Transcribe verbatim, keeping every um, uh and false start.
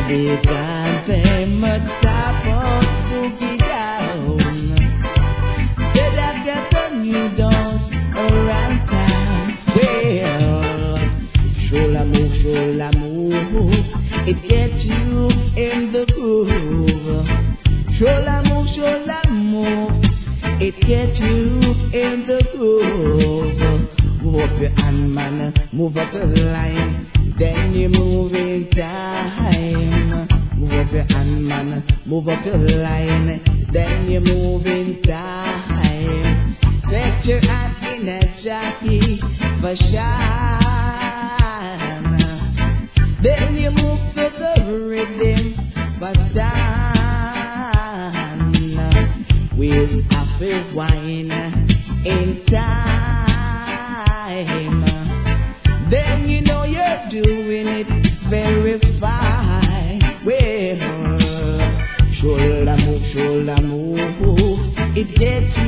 the time a top of boogie down. Said I've got a new dance around town. Well, shola move, shola move, it gets you in the groove. Shola move, shola move, it gets you in the groove. Move up your hand, man, move up the line. Then you move in time. Move up your hand, man, move up your line. Then you move in time. Set your hand in a jockey for shine. Then you move to the rhythm for stand. With a fifth wine in time. Then you know you're doing it very fine. Well, shoulder move, shoulder move, it gets